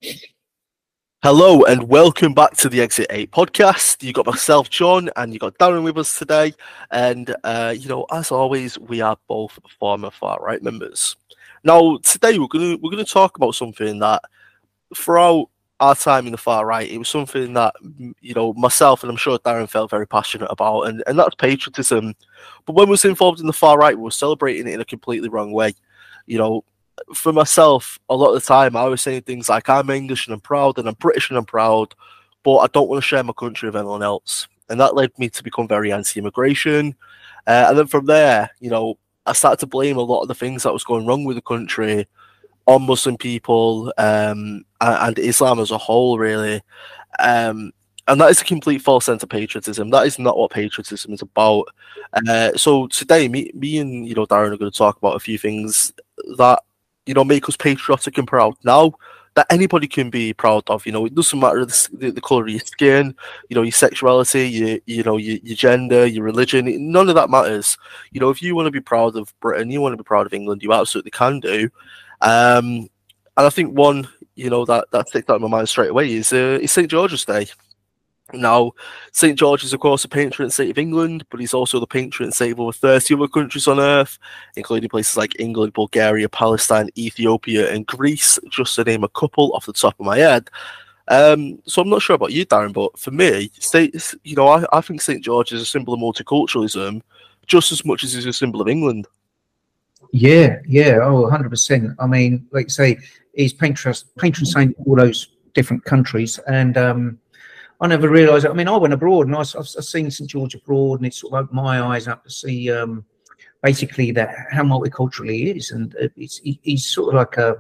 Hello and welcome back to the Exit 8 podcast. You got myself, John, and you got Darren with us today. And, as always, we are both former far-right members. Now, today we're gonna talk about something that throughout our time in the far right, it was something that, myself and I'm sure Darren felt very passionate about, and that's patriotism. But when we was involved in the far right, we were celebrating it in a completely wrong way. You know, for myself, a lot of the time, I was saying things like, I'm English and I'm proud, and I'm British and I'm proud, but I don't want to share my country with anyone else. And that led me to become very anti-immigration. And then from there, I started to blame a lot of the things that was going wrong with the country on Muslim people and Islam as a whole, really. And that is a complete false sense of patriotism. That is not what patriotism is about. So today, me and Darren are going to talk about a few things that make us patriotic and proud now, that anybody can be proud of. It doesn't matter the color of your skin, your sexuality, your gender, your religion. None of that matters. If you want to be proud of Britain, you want to be proud of England, you absolutely can do. And I think one, that sticks out in my mind straight away is St. George's Day. Now, St. George is, of course, the patron saint of England, but he's also the patron saint of over 30 other countries on earth, including places like England, Bulgaria, Palestine, Ethiopia, and Greece, just to name a couple off the top of my head. So I'm not sure about you, Darren, but for me, I think St. George is a symbol of multiculturalism just as much as it's a symbol of England. Yeah, 100%. I mean, like you say, he's patron saint of all those different countries, and I never realised. I mean, I went abroad and I've seen St George abroad, and it sort of opened my eyes up to see basically that how multicultural he is, and he's sort of like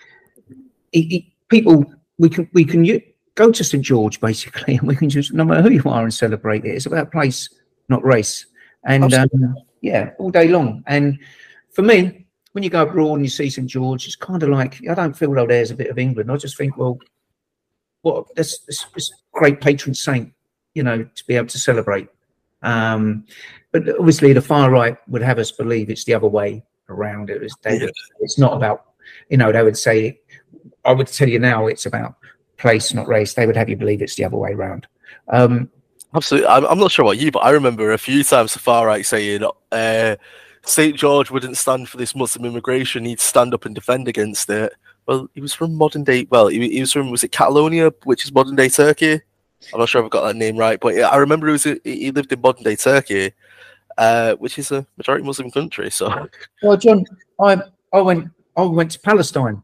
people. We can go to St George basically, and we can just, no matter who you are, and celebrate it. It's about place, not race, and all day long. And for me, when you go abroad and you see St George, it's kind of like, I don't feel like there's a bit of England. I just think, well, this great patron saint, to be able to celebrate. But obviously the far right would have us believe it's the other way around. It's not about, they would say, I would tell you now, it's about place, not race. They would have you believe it's the other way around. Absolutely. I'm not sure about you, but I remember a few times the far right saying St. George wouldn't stand for this Muslim immigration, he'd stand up and defend against it. Well, he was from modern day. Well, he was from, was it Catalonia, which is modern day Turkey? I'm not sure if I've got that name right, but I remember he lived in modern day Turkey, which is a majority Muslim country. So, well, John, I went to Palestine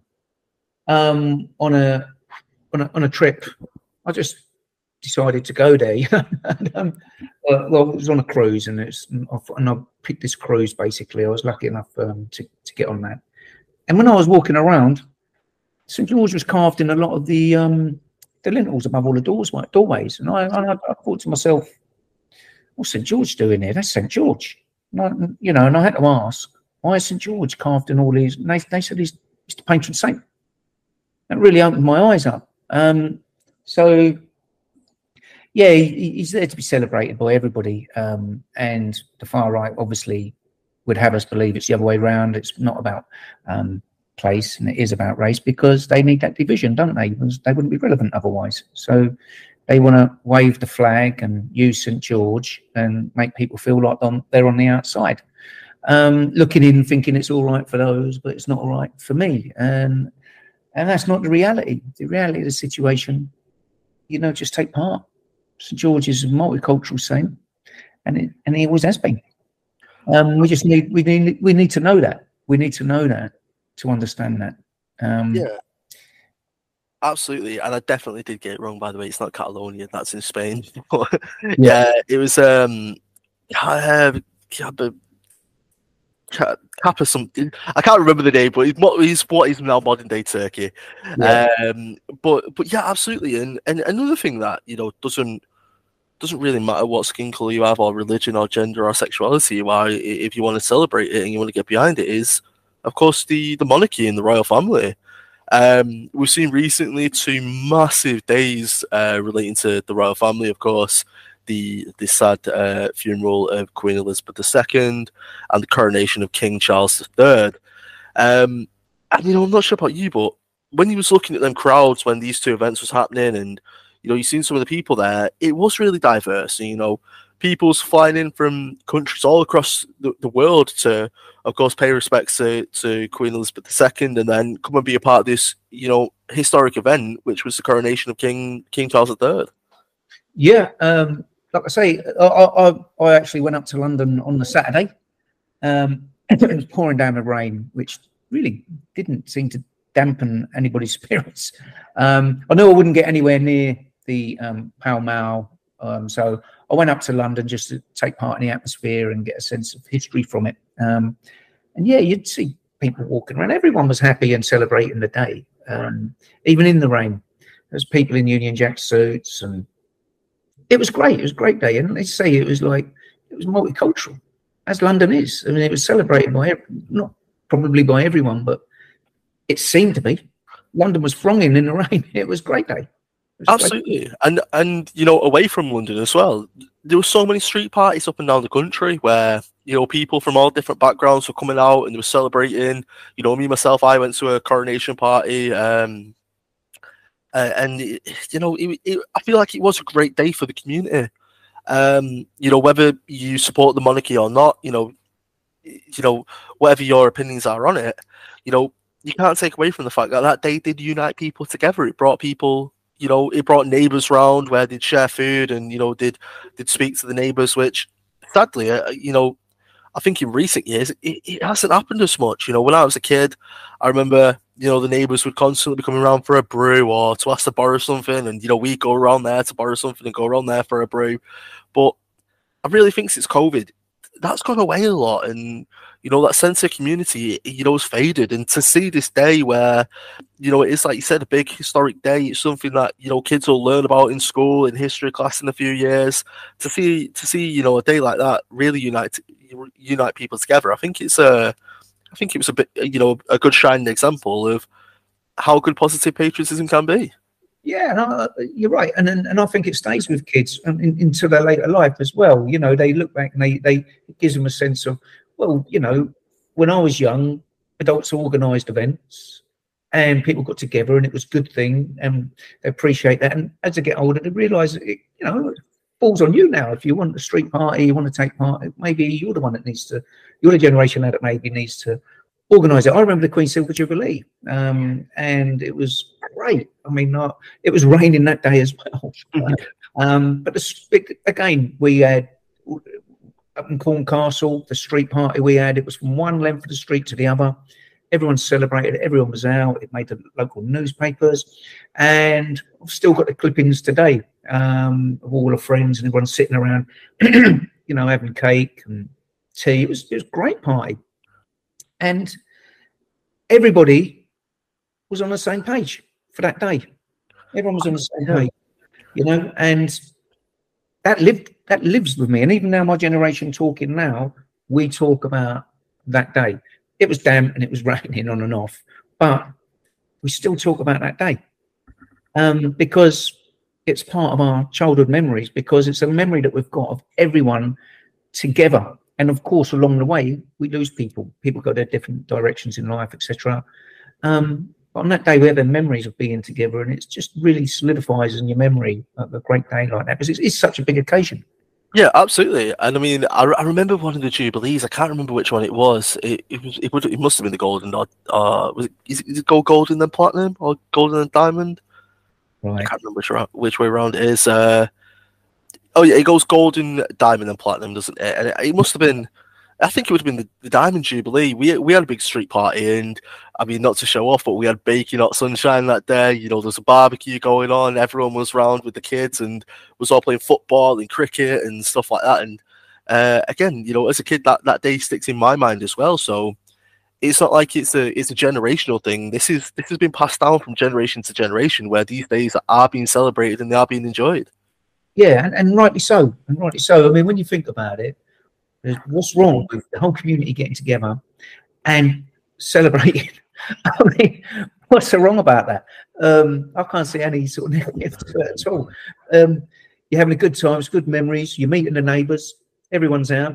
on a trip. I just decided to go there. And, well, it was on a cruise, and I picked this cruise. Basically, I was lucky enough to get on that. And when I was walking around, St George was carved in a lot of the lintels above all the doorways, and I thought to myself, "What's St George doing here? That's St George." And I had to ask, why is St George carved in all these? And they said he's the patron saint. That really opened my eyes up. So, yeah, he's there to be celebrated by everybody, and the far right obviously would have us believe it's the other way around. It's not about place, and it is about race, because they need that division, don't they? Because they wouldn't be relevant otherwise. So they want to wave the flag and use St George and make people feel like they're on the outside, looking in, thinking it's all right for those, but it's not all right for me. And that's not the reality. The reality of the situation, just take part. St George is a multicultural saint, and he always has been. We need to know that. We need to know that to understand that. Yeah, absolutely. And I definitely did get it wrong, by the way. It's not Catalonia, that's in Spain. Yeah, it was Kappa something. I can't remember the name, but he's what is now modern day Turkey. Yeah. But yeah, absolutely. And another thing that doesn't really matter what skin color you have, or religion, or gender, or sexuality you are. If you want to celebrate it and you want to get behind it, is of course the monarchy and the royal family. We've seen recently 2 massive days relating to the royal family. Of course, the sad funeral of Queen Elizabeth II and the coronation of King Charles III. And I'm not sure about you, but when you was looking at them crowds when these two events was happening, and you seen some of the people there, it was really diverse. And, people's flying in from countries all across the world to, of course, pay respects to Queen Elizabeth II, and then come and be a part of this, historic event, which was the coronation of King Charles III. Yeah, like I say, I actually went up to London on the Saturday. It was pouring down with rain, which really didn't seem to dampen anybody's spirits. I knew I wouldn't get anywhere near the Pall Mall, so I went up to London just to take part in the atmosphere and get a sense of history from it. And yeah, you'd see people walking around. Everyone was happy and celebrating the day, even in the rain. There's people in Union Jack suits, and it was great. It was a great day, and they say it was multicultural, as London is. I mean, it was celebrated by not probably by everyone, but it seemed to be. London was thronging in the rain. It was a great day. Absolutely. And away from London as well, there were so many street parties up and down the country where, people from all different backgrounds were coming out and they were celebrating. Myself, I went to a coronation party, and I feel like it was a great day for the community. Whether you support the monarchy or not, whatever your opinions are on it, you can't take away from the fact that day did unite people together. It brought people, it brought neighbours round where they'd share food and, did speak to the neighbours, which sadly, I think in recent years, it hasn't happened as much. When I was a kid, I remember, the neighbours would constantly be coming around for a brew or to ask to borrow something. And, we'd go around there to borrow something and go around there for a brew. But I really think since COVID, that's gone away a lot. And, that sense of community, has faded. And to see this day where, it is, like you said, a big historic day, it's something that, kids will learn about in school, in history class in a few years. To see, a day like that really unite people together. I think it was a bit, a good shining example of how good positive patriotism can be. Yeah, no, you're right, and I think it stays with kids into their later life as well. They look back and it gives them a sense of, well, when I was young, adults organised events and people got together and it was a good thing and they appreciate that. And as they get older, they realise it, falls on you now. If you want a street party, you want to take part, maybe you're the one that you're the generation that maybe needs to organise it. I remember the Queen's Silver Jubilee, and it was great. I mean, it was raining that day as well. But again, we had up in Corncastle, the street party we had, it was from one length of the street to the other. Everyone celebrated, everyone was out. It made the local newspapers, and I've still got the clippings today of all the friends and everyone sitting around, having cake and tea. It was a great party, and everybody was on the same page for that day. Everyone was on the same page, and that lives with me. And even now, my generation talking now, we talk about that day. It was damp and it was raining on and off, but we still talk about that day because it's part of our childhood memories, because it's a memory that we've got of everyone together. And of course, along the way, we lose people. People go their different directions in life, etc. But on that day, we have the memories of being together, and it just really solidifies in your memory of a great day like that, because it's such a big occasion. Yeah, absolutely. And I mean, I remember one of the Jubilees. I can't remember which one it was. It must have been the Golden. Is it Golden and Platinum or Golden and Diamond? Right. I can't remember which way around it is. Oh yeah, it goes Golden, Diamond, and Platinum, doesn't it? And it must have been. I think it would have been the Diamond Jubilee. We had a big street party, and I mean, not to show off, but we had baking hot sunshine that day. There's a barbecue going on. Everyone was round with the kids and was all playing football and cricket and stuff like that. And again, as a kid, that day sticks in my mind as well. So it's not like it's a generational thing. This has been passed down from generation to generation, where these days are being celebrated and they are being enjoyed. Yeah, and rightly so. And rightly so. I mean, when you think about it, what's wrong with the whole community getting together and celebrating? I mean, what's so wrong about that? I can't see any sort of negative to it at all. You're having a good time, it's good memories. You're meeting the neighbours. Everyone's out.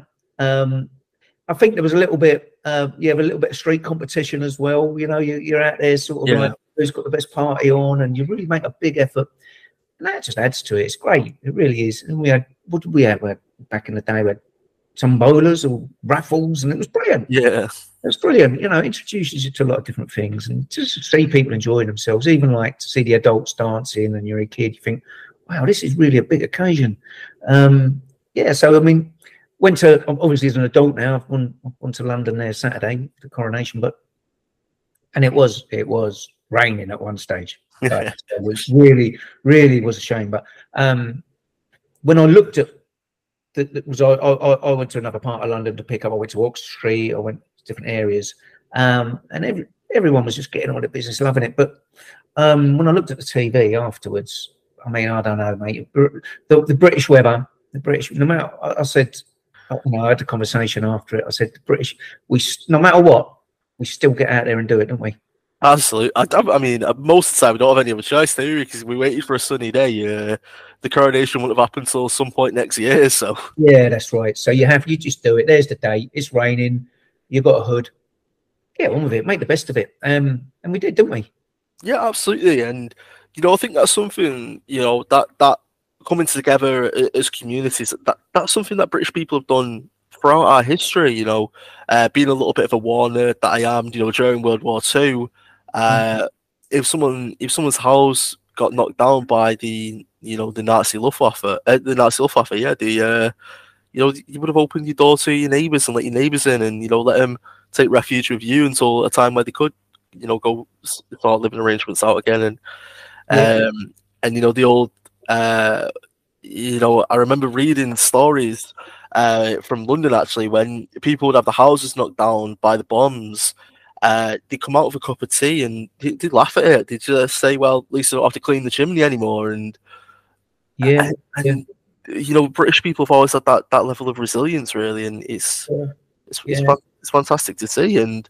I think there was a little bit. You have a little bit of street competition as well. You're out there sort of like who's got the best party on, and you really make a big effort. And that just adds to it. It's great. It really is. And we had, what did we have? We had, back in the day, we had some bowlers or raffles, and it was brilliant. Yeah. It was brilliant. You know, it introduces you to a lot of different things, and just to see people enjoying themselves, even like to see the adults dancing, and you're a kid, you think, wow, this is really a big occasion. Yeah, so I mean, went to, obviously as an adult now, I've gone to London there Saturday, the coronation, and it was raining at one stage. It was really was a shame. But when I looked at I went to another part of London to pick up. I went to Oxford Street. I went to different areas, and everyone was just getting on with the business, loving it. But when I looked at the TV afterwards, I mean, I don't know, mate. The British weather, no matter. I said, I had a conversation after it. I said, the British, no matter what, we still get out there and do it, don't we? Absolutely. I mean, most of the time we don't have any other choice, do we? Because we waited for a sunny day. The coronation wouldn't have happened until some point next year. So yeah, that's right. So you just do it. There's the date. It's raining. You've got a hood. Get on with it. Make the best of it. And we did, didn't we? Yeah, absolutely. And I think that's something that coming together as communities. That's something that British people have done throughout our history. Being a little bit of a war nerd that I am. During World War II. If someone's house got knocked down by the Nazi Luftwaffe, you would have opened your door to your neighbours and let your neighbours in, and let them take refuge with you until a time where they could, go start living arrangements out again, and the old, I remember reading stories from London actually when people would have the houses knocked down by the bombs. They come out with a cup of tea and they laugh at it. They just say, "Well, at least I don't have to clean the chimney anymore." And British people have always had that level of resilience, really, and it's fantastic to see. And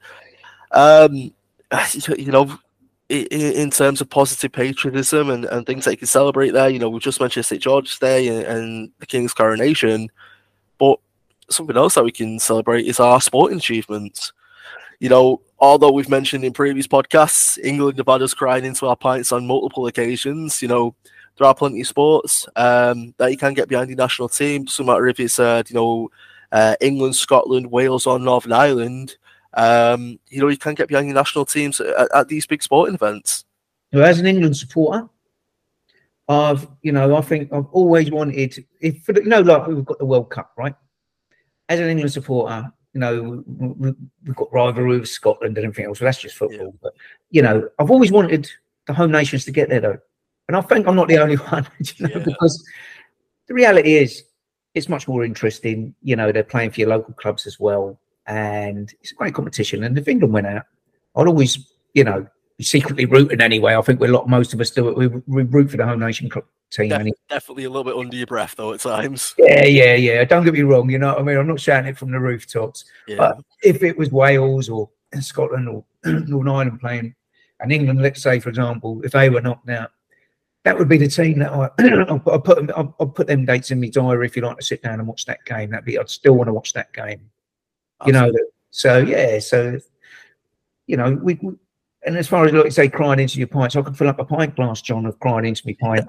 in terms of positive patriotism and things that you can celebrate there, we just mentioned St. George's Day and the King's coronation, but something else that we can celebrate is our sporting achievements. Although we've mentioned in previous podcasts, England have had us crying into our pints on multiple occasions. There are plenty of sports that you can get behind your national team. Doesn't matter if it's England, Scotland, Wales, or Northern Ireland. You can get behind your national teams at these big sporting events. Well, as an England supporter, I think I've always wanted, like we've got the World Cup, right? As an England supporter, we've got rivalry with Scotland and everything else. So that's just football. Yeah. But I've always wanted the home nations to get there, though, and I think I'm not the only one. Because the reality is, it's much more interesting. They're playing for your local clubs as well, and it's a great competition. And if England went out, I'd always, be secretly rooting anyway. I think most of us do it. We root for the home nation team. Definitely a little bit under your breath, though, at times. Yeah. Don't get me wrong. You know what I mean? I'm not shouting it from the rooftops. Yeah. But if it was Wales or Scotland or Northern Ireland playing, and England, let's say, for example, if they were knocked out, that would be the team that I'll put them dates in my diary if you like to sit down and watch that game. I'd still want to watch that game. Absolutely. We and as far as, like you say, crying into your pints, I could fill up a pint glass, John, of crying into my pint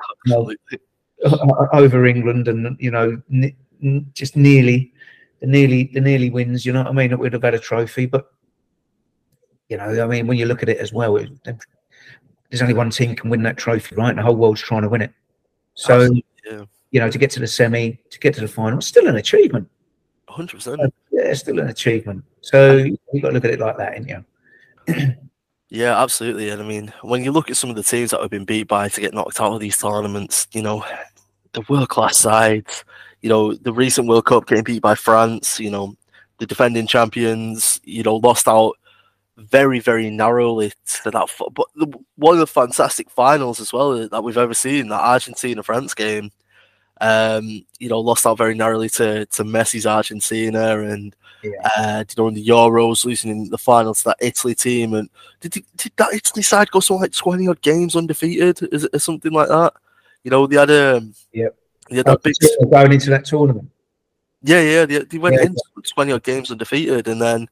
over England, and just nearly wins. You know what I mean? That we'd have had a trophy, but when you look at it as well, there's only one team can win that trophy, right? And the whole world's trying to win it. So, to get to the semi, to get to the final, it's still an achievement. 100%. Yeah, it's still an achievement. So you've got to look at it like that, ain't you? Yeah, absolutely. And I mean, when you look at some of the teams that have been beat by to get knocked out of these tournaments, the world-class sides, the recent World Cup getting beat by France, the defending champions, lost out very, very narrowly to that. But one of the fantastic finals as well that we've ever seen, that Argentina-France game, lost out very narrowly to Messi's Argentina, and in the Euros, losing in the final to that Italy team. And did that Italy side go something like 20 odd games undefeated? Is it something like that? They had that big going into that tournament. Yeah. They went Yeah, into 20 odd games undefeated, and then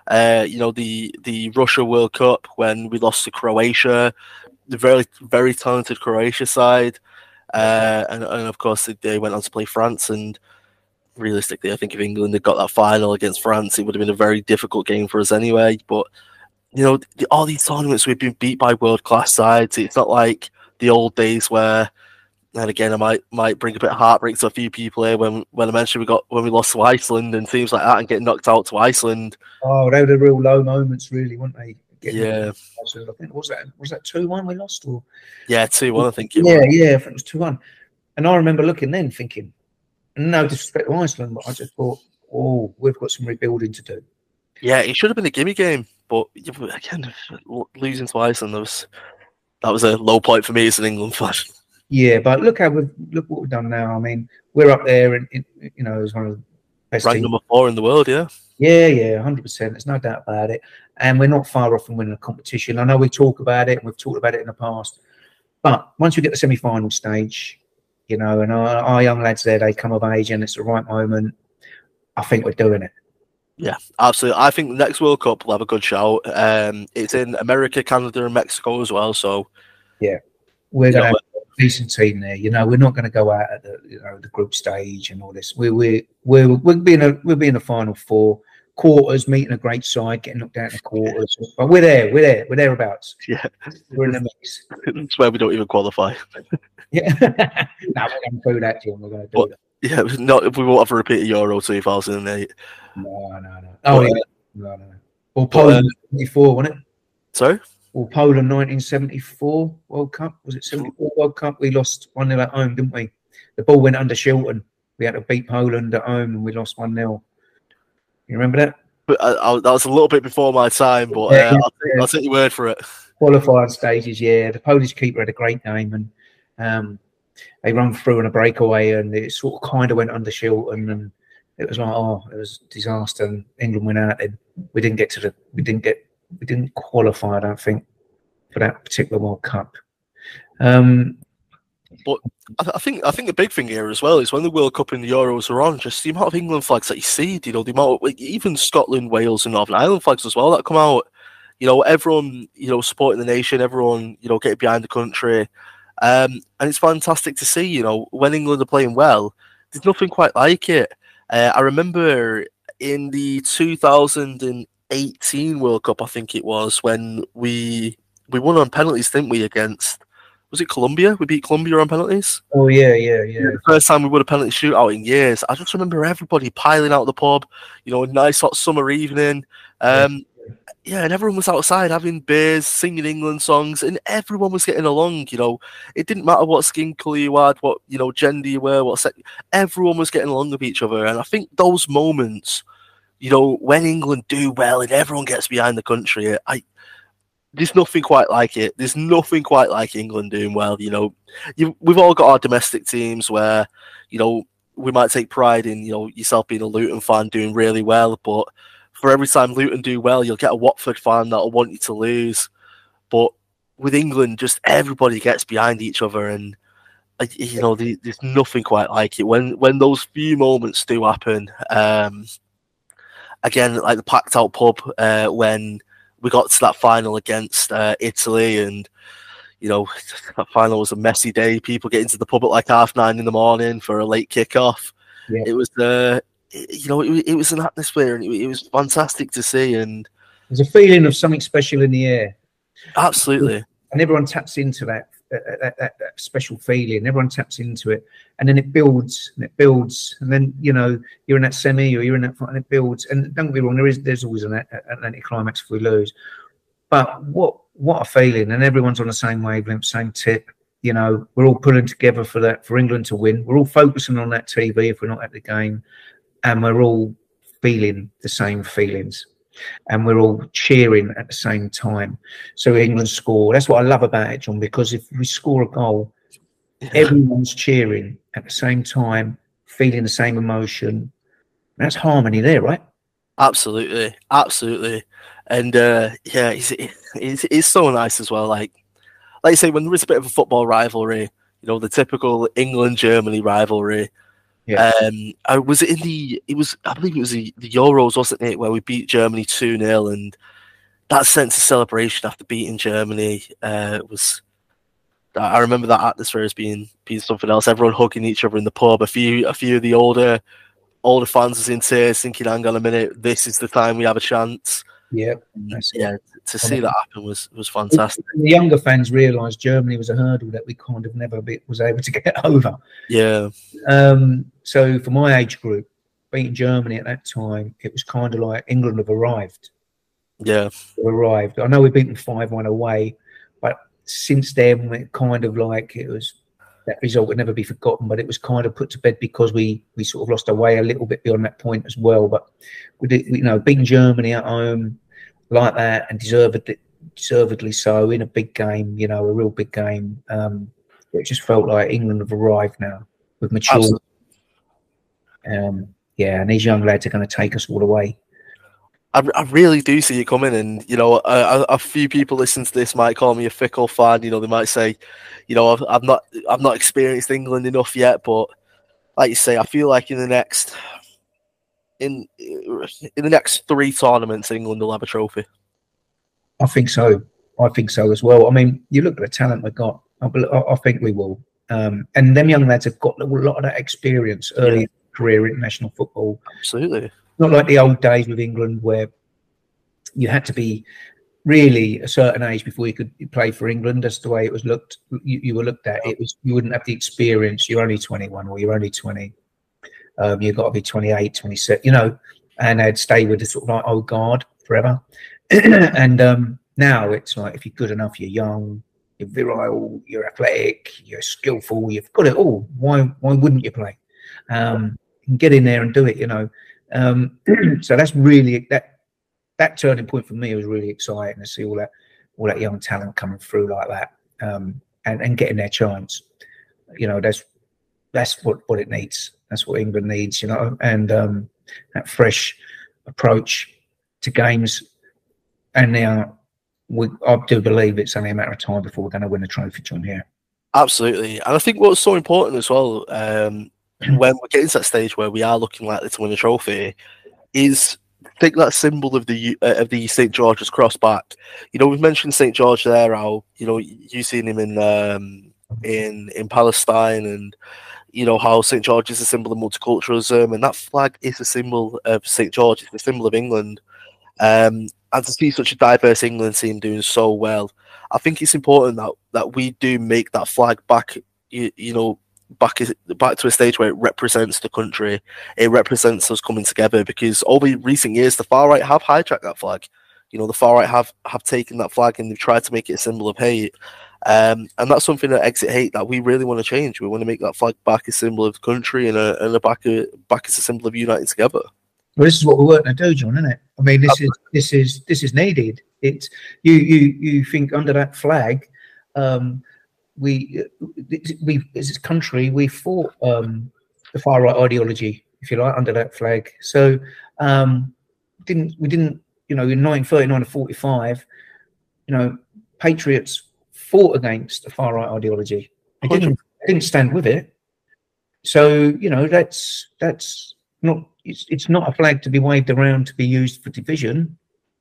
the Russia World Cup when we lost to Croatia, the very very talented Croatia side, and of course they went on to play France. And realistically, I think if England had got that final against France, it would have been a very difficult game for us anyway. But all these tournaments we've been beat by world class sides. It's not like the old days where. And again, I might bring a bit of heartbreak to a few people here when I mentioned when we lost to Iceland and teams like that and getting knocked out to Iceland. Oh, they were the real low moments, really, weren't they? Yeah. I think was that 2-1 we lost, or 2-1, I think it was. was. Yeah, I think it was 2-1. And I remember looking then, thinking, no disrespect to Iceland, but I just thought, oh, we've got some rebuilding to do. Yeah, it should have been a gimme game, but again, losing to Iceland, that was a low point for me as an England fan. Yeah, but look what we've done now. I mean, we're up there, and as one of the best ranked teams. number 4 in the world. Yeah, 100%. There's no doubt about it, and we're not far off from winning a competition. I know we talk about it, and we've talked about it in the past, but once we get the semi-final stage, and our young lads there, they come of age, and it's the right moment. I think we're doing it. Yeah, absolutely. I think the next World Cup will have a good shout. It's in America, Canada, and Mexico as well. So yeah, we're going to have a decent team there. We're not going to go out at the group stage and all this. We'll be in the final 4 quarters, meeting a great side, getting knocked out in the quarters. But we're thereabouts. Yeah, we're in the mix. That's where we don't even qualify. Yeah, no, we're going to do that, Jim. We're going to do that. Yeah, we won't have a repeat of Euro 2008. No. Oh, no. Or Poland 74, wasn't it? Sorry? Or Poland 1974 World Cup. Was it 74 World Cup? We lost 1-0 at home, didn't we? The ball went under Shilton. We had to beat Poland at home and we lost 1-0. You remember that? But that was a little bit before my time, but I'll take your word for it. Qualifying stages, yeah. The Polish keeper had a great game, and they run through on a breakaway, and it sort of kind of went under Shilton, and it was like, it was a disaster. And England went out, and we didn't qualify, I don't think, for that particular World Cup. But I think the big thing here as well is when the World Cup and the Euros are on, just the amount of England flags that you see, the amount of, even Scotland, Wales, and Northern Ireland flags as well that come out. Everyone, supporting the nation, everyone, getting behind the country. And it's fantastic to see, when England are playing well, there's nothing quite like it. I remember in the 2018 World Cup, I think it was, when we won on penalties, didn't we, against, was it Colombia? We beat Colombia on penalties. Oh, yeah. The first time we won a penalty shootout in years. I just remember everybody piling out the pub, a nice hot summer evening. Yeah, and everyone was outside having beers, singing England songs, and everyone was getting along. It didn't matter what skin colour you had, what gender you were, everyone was getting along with each other. And I think those moments, when England do well and everyone gets behind the country, there's nothing quite like it. There's nothing quite like England doing well. We've all got our domestic teams where we might take pride in yourself being a Luton fan doing really well, but for every time Luton do well, you'll get a Watford fan that'll want you to lose. But with England, just everybody gets behind each other, and there's nothing quite like it. When those few moments do happen, again, like the packed out pub when we got to that final against Italy, and that final was a messy day. People getting to the pub at like 9:30 in the morning for a late kickoff. Yeah. It was it was an atmosphere, and it was fantastic to see. And there's a feeling of something special in the air. Absolutely. And everyone taps into that special feeling. Everyone taps into it, and then it builds and it builds, and then you're in that semi or you're in that fight, and it builds. And don't get me wrong, there's always an anticlimax if we lose. But what a feeling! And everyone's on the same wavelength, same tip. We're all pulling together for England to win. We're all focusing on that TV if we're not at the game. And we're all feeling the same feelings, and we're all cheering at the same time. So England score. That's what I love about it, John, because if we score a goal, everyone's cheering at the same time, feeling the same emotion. That's harmony there, right? Absolutely. And it's so nice as well. Like you say, when there is a bit of a football rivalry, the typical England-Germany rivalry, Yeah. Was it in the? It was, I believe it was the Euros, wasn't it, where we beat Germany 2-0, and that sense of celebration after beating Germany was. I remember that atmosphere as being something else. Everyone hugging each other in the pub. A few of the older fans was in tears, thinking, "Hang on a minute, this is the time we have a chance." Yeah. Yeah, to see that happen was The fantastic. younger fans realised Germany was a hurdle that we kind of never was able to get over. Yeah. So for my age group, beating Germany at that time, it was kind of like England have arrived. Yeah. Arrived. I know we beat them 5-1 away, but since then, it kind of like it was that result would never be forgotten. But it was kind of put to bed because we sort of lost our way a little bit beyond that point as well. But we did, beating Germany at home like that and deservedly so in a big game, a real big game. It just felt like England have arrived now with mature. And these young lads are going to take us all the way. I really do see it coming, and a few people listening to this might call me a fickle fan. They might say, I've not experienced England enough yet, but like you say, I feel like in the next 3 tournaments, England will have a trophy. I think so. I think so as well. I mean, you look at the talent we've got. I think we will. And them young lads have got a lot of that experience early in career international football. Absolutely. Not like the old days with England where you had to be really a certain age before you could play for England. That's the way it was looked. You were looked at. You wouldn't have the experience. You're only 21 or you're only 20. You've got to be 28, 27, and they'd stay with the sort of like old guard forever. And now it's like if you're good enough, you're young, you're virile, you're athletic, you're skillful, you've got it all. Why wouldn't you play? You can get in there and do it, So that's really that turning point for me was really exciting to see all that young talent coming through like that, and getting their chance. That's what it needs. That's what England needs, and that fresh approach to games. And now I do believe it's only a matter of time before we're going to win the trophy, John. Here, absolutely, and I think what's so important as well, when we're getting to that stage where we are looking likely to win a trophy, is take that symbol of the St. George's cross back. We've mentioned St. George there. How you've seen him in Palestine, and how St. George is a symbol of multiculturalism, and that flag is a symbol of St. George. It's a symbol of England. And to see such a diverse England team doing so well, I think it's important that we do make that flag back, back to a stage where it represents the country, it represents us coming together. Because over recent years, the far right have hijacked that flag. The far right have taken that flag and they've tried to make it a symbol of hate. And that's something at Exit Hate that we really want to change. We want to make that flag back a symbol of the country and back as a symbol of uniting together. Well, this is what we're working to do, John, isn't it? I mean, this is needed. It's you think under that flag, we as a country we fought the far right ideology, if you like, under that flag. So we didn't in 1939 and 45, patriots fought against the far right ideology. They didn't stand with it. So that's not. It's not a flag to be waved around to be used for division.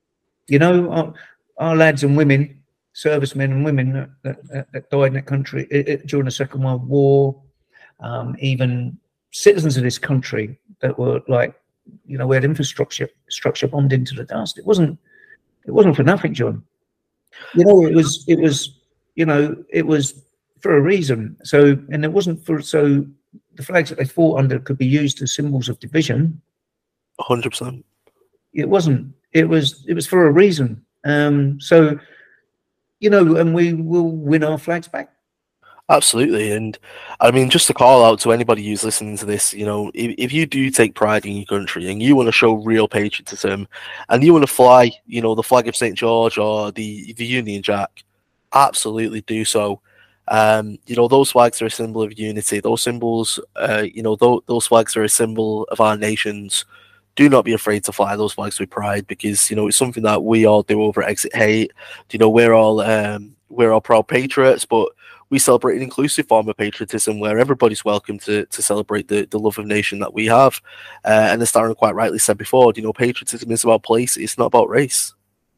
Our lads and women, servicemen and women that died in that country during the Second World War, even citizens of this country that were we had infrastructure bombed into the dust. It wasn't for nothing, John. It was for a reason. So, and it wasn't so. The flags that they fought under could be used as symbols of division. 100%. It wasn't. It was for a reason. So, and we will win our flags back. Absolutely. And I mean, just to call out to anybody who's listening to this, if you do take pride in your country and you want to show real patriotism and you want to fly, the flag of St. George or the Union Jack, absolutely do so. Those flags are a symbol of unity. Those symbols, those flags are a symbol of our nations. Do not be afraid to fly those flags with pride, because it's something that we all do over at Exit Hate. We're all proud patriots, but we celebrate an inclusive form of patriotism where everybody's welcome to celebrate the love of nation that we have. And as Darren quite rightly said before, you know, patriotism is about place, it's not about race.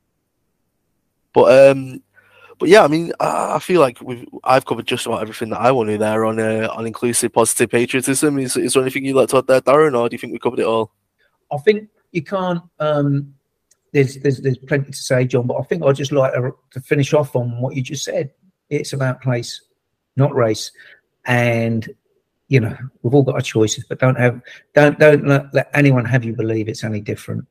But yeah, I mean, I feel like I've covered just about everything that I want to there on inclusive, positive patriotism. Is there anything you'd like to add there, Darren, or do you think we covered it all? I think you can't. There's plenty to say, John, but I think I'd just like to finish off on what you just said. It's about place, not race, and you know we've all got our choices, but don't let anyone have you believe it's any different.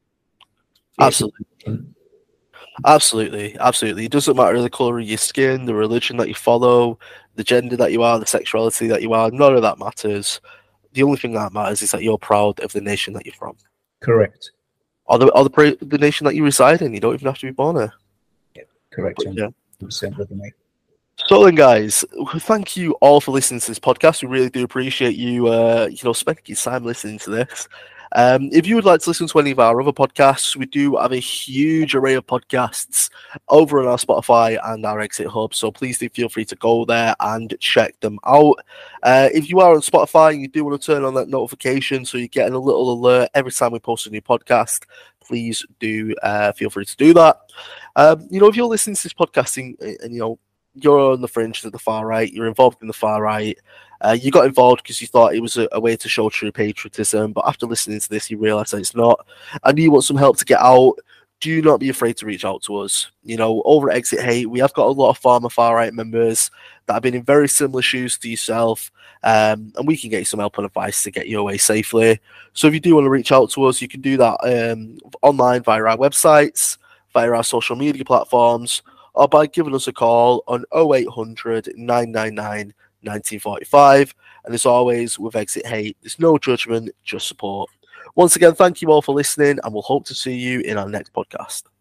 Absolutely. It doesn't matter the colour of your skin, the religion that you follow, the gender that you are, the sexuality that you are. None of that matters. The only thing that matters is that you're proud of the nation that you're from. Correct. Or the nation that you reside in. You don't even have to be born here. Yeah, correct. But, yeah. With me. So then, guys, thank you all for listening to this podcast. We really do appreciate you, spending your time listening to this. If you would like to listen to any of our other podcasts, we do have a huge array of podcasts over on our Spotify and our Exit Hub, so please do feel free to go there and check them out. If you are on Spotify and you do want to turn on that notification so you're getting a little alert every time we post a new podcast, please do feel free to do that. If you're listening to this podcasting and you're on the fringe to the far right, you're involved in the far right, you got involved because you thought it was a way to show true patriotism, but after listening to this, you realise that it's not, and you want some help to get out, do not be afraid to reach out to us. Over at Exit Hate, we have got a lot of former far right members that have been in very similar shoes to yourself, and we can get you some help and advice to get you away safely. So if you do want to reach out to us, you can do that online via our websites, via our social media platforms, or by giving us a call on 0800 999 1945. And as always, with Exit Hate, there's no judgment, just support. Once again, thank you all for listening, and we'll hope to see you in our next podcast.